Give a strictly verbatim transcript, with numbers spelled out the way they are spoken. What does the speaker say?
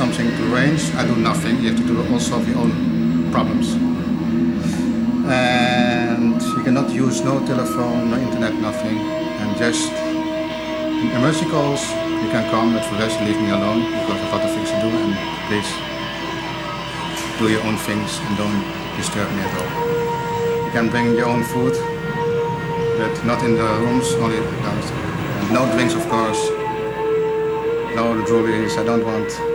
something to arrange, I do nothing. You have to do all solve your own problems. And you cannot use no telephone, no internet, nothing. And just in emergency calls, you can come, but for the rest leave me alone because I've got things to do, and please do your own things and don't disturb me at all. You can bring your own food, but not in the rooms, only downstairs. And no drinks, of course. No jewelries, I don't want